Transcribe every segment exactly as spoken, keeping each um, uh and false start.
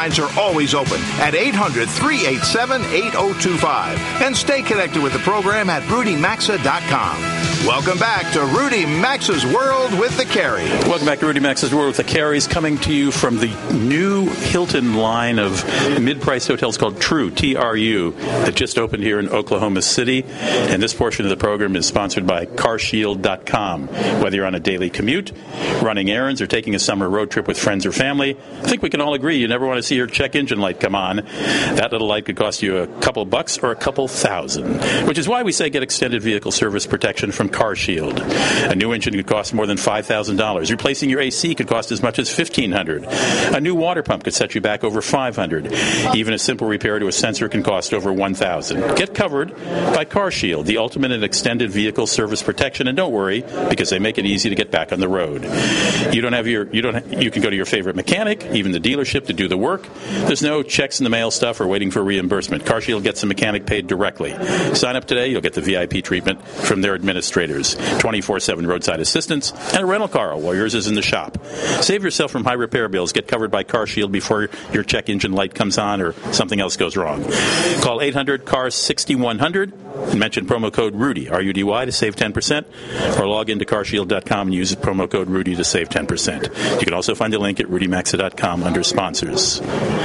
lines are always open at eight hundred, three eight seven, eight oh two five. And stay connected with the program at rudy maxa dot com. Welcome back to Rudy Maxa's World with the Carey. Welcome back to Rudy Maxa's World with the Careys, coming to you from the new Hilton line of mid-price hotels called True, T R U, that just opened here in Oklahoma City. And this portion of the program is sponsored by car shield dot com. Whether you're on a daily commute, running errands, or taking a summer road trip with friends or family, I think we can all agree you never want to see your check engine light come on. That little light could cost you a couple bucks or a couple thousand, which is why we say get extended vehicle service protection from Car Shield. A new engine could cost more than five thousand dollars. Replacing your A C could cost as much as fifteen hundred dollars. A new water pump could set you back over five hundred dollars. Even a simple repair to a sensor can cost over one thousand dollars. Get covered by Car Shield, the ultimate in extended vehicle service protection. And don't worry, because they make it easy to get back on the road. You don't have your you don't you can go to your favorite mechanic, even the dealership, to do the work. There's no checks in the mail stuff or waiting for reimbursement. Car Shield gets the mechanic paid directly. Sign up today, you'll get the V I P treatment from their administrators. twenty-four seven roadside assistance, and a rental car while yours is in the shop. Save yourself from high repair bills. Get covered by Car Shield before your check engine light comes on or something else goes wrong. Call eight hundred, C A R, six one zero zero and mention promo code Rudy, R U D Y, to save ten percent, or log into car shield dot com and use promo code Rudy to save ten percent. You can also find the link at rudy maxa dot com under sponsors.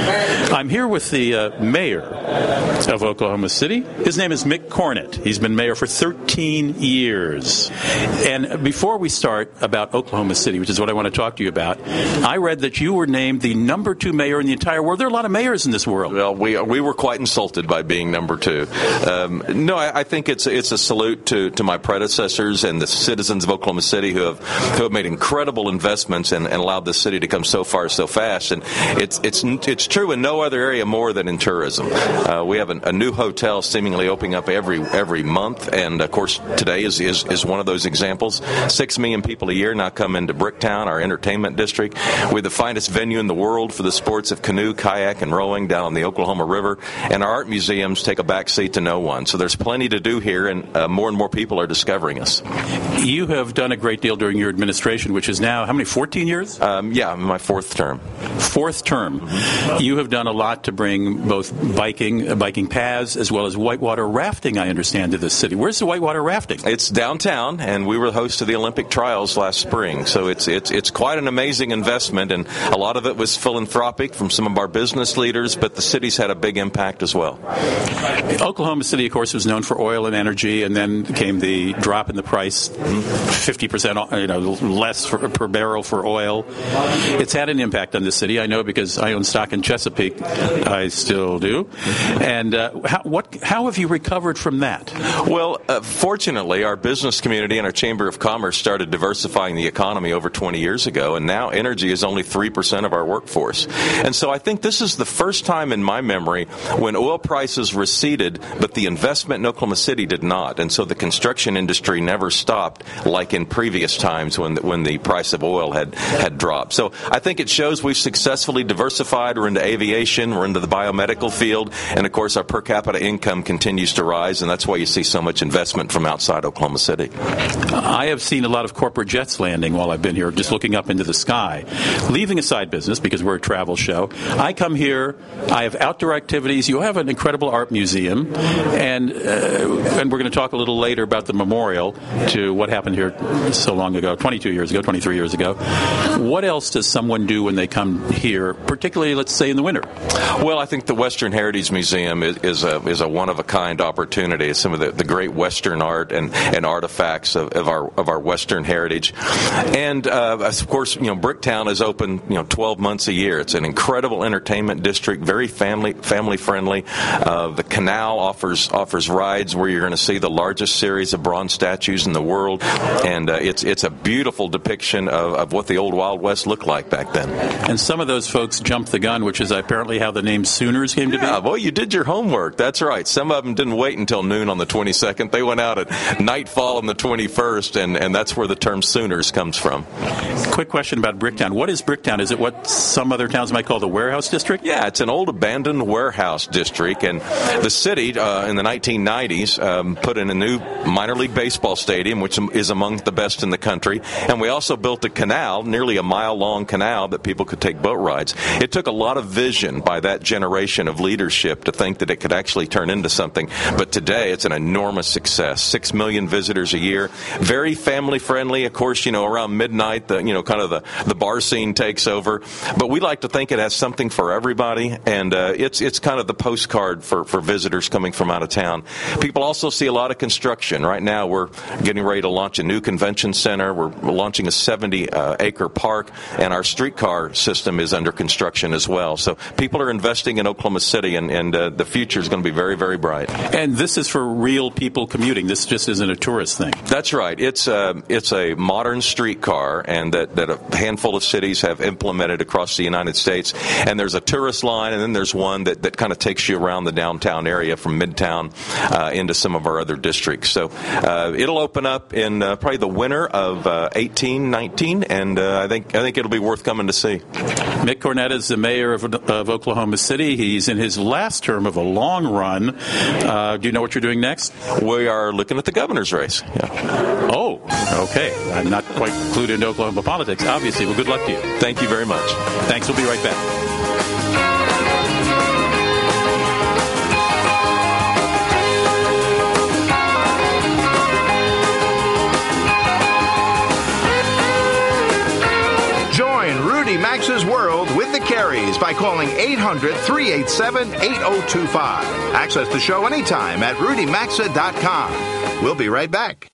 I'm here with the uh, mayor of Oklahoma City. His name is Mick Cornett. He's been mayor for thirteen years. And before we start about Oklahoma City, which is what I want to talk to you about, I read that you were named the number two mayor in the entire world. There are a lot of mayors in this world. Well, we we were quite insulted by being number two. Um, no, I, I think it's it's a salute to, to my predecessors and the citizens of Oklahoma City who have who have made incredible investments and, and allowed the city to come so far so fast. And it's it's it's true in no other area more than in tourism. Uh, we have a, a new hotel seemingly opening up every every month, and of course today is, is is one of those examples. Six million people a year now come into Bricktown, our entertainment district. We're the finest venue in the world for the sports of canoe, kayak, and rowing down on the Oklahoma River, and our art museums take a back seat to no one. So there's plenty to do here, and uh, more and more people are discovering us. You have done a great deal during your administration, which is now, how many, fourteen years? Um, yeah, my fourth term. Fourth term. Mm-hmm. You have done a lot to bring both biking, uh, biking paths, as well as whitewater rafting, I understand, to this city. Where's the whitewater rafting? It's downtown, and we were the host of the Olympic trials last spring. So it's it's it's quite an amazing investment, and a lot of it was philanthropic from some of our business leaders, but the city's had a big impact as well. Oklahoma City, of course, was known for oil and energy, and then came the drop in the price, fifty percent you know, less for, per barrel for oil. It's had an impact on the city. I know because I own stock in Chesapeake. I still do. And uh, how, what, how have you recovered from that? Well, uh, fortunately, our business community and our Chamber of Commerce started diversifying the economy over twenty years ago, and now energy is only three percent of our workforce. And so I think this is the first time in my memory when oil prices receded, but the investment in Oklahoma City did not. And so the construction industry never stopped like in previous times when the, when the price of oil had, had dropped. So I think it shows we've successfully diversified. We're into aviation, we're into the biomedical field, and of course our per capita income continues to rise, and that's why you see so much investment from outside Oklahoma City. I have seen a lot of corporate jets landing while I've been here, just looking up into the sky. Leaving aside business, because we're a travel show, I come here, I have outdoor activities. You have an incredible art museum, and uh, and we're going to talk a little later about the memorial to what happened here so long ago, twenty-two years ago, twenty-three years ago. What else does someone do when they come here, particularly, let's say, in the winter? Well, I think the Western Heritage Museum is, is a is a one-of-a-kind opportunity. Some of the, the great Western art and, and artifacts of, of our of our Western heritage, and uh, of course, you know, Bricktown is open, you know, twelve months a year. It's an incredible entertainment district, very family family friendly. Uh, the canal offers offers rides where you're going to see the largest series of bronze statues in the world, and uh, it's it's a beautiful depiction of, of what the old Wild West looked like back then. And some of those folks jumped the gun, which is apparently how the name Sooners came to be. Yeah, well, you did your homework. That's right. Some of them didn't wait until noon on the twenty-second. They went out at nightfall on the twenty-first, and, and that's where the term Sooners comes from. Quick question about Bricktown. What is Bricktown? Is it what some other towns might call the warehouse district? Yeah, it's an old abandoned warehouse district, and the city uh, in the nineteen nineties nineties, um, put in a new minor league baseball stadium, which is among the best in the country. And we also built a canal, nearly a mile-long canal, that people could take boat rides. It took a lot of vision by that generation of leadership to think that it could actually turn into something. But today, it's an enormous success. Six million visitors a year. Very family-friendly. Of course, you know, around midnight, the, you know, kind of the, the bar scene takes over. But we like to think it has something for everybody. And uh, it's it's kind of the postcard for, for visitors coming from out of town. People also see a lot of construction. Right now, we're getting ready to launch a new convention center. We're launching a seventy-acre uh, park. And our streetcar system is under construction as well. So people are investing in Oklahoma City, and, and uh, the future is going to be very, very bright. And this is for real people commuting. This just isn't a tourist thing. That's right. It's a, it's a modern streetcar, and that, that a handful of cities have implemented across the United States. And there's a tourist line, and then there's one that, that kind of takes you around the downtown area from Midtown uh, into some of our other districts. So uh, it'll open up in uh, probably the winter of uh, eighteen, nineteen, and uh, I think I think it'll be worth coming to see. Mick Cornett is the mayor of, of Oklahoma City. He's in his last term of a long run. Uh, do you know what you're doing next? We are looking at the governor's race. Yeah. Oh, okay. I'm not quite clued into Oklahoma politics, obviously. Well, good luck to you. Thank you very much. Thanks. We'll be right back. Max's World with the Careys by calling eight hundred, three eight seven, eight oh two five. Access the show anytime at rudy maxa dot com. We'll be right back.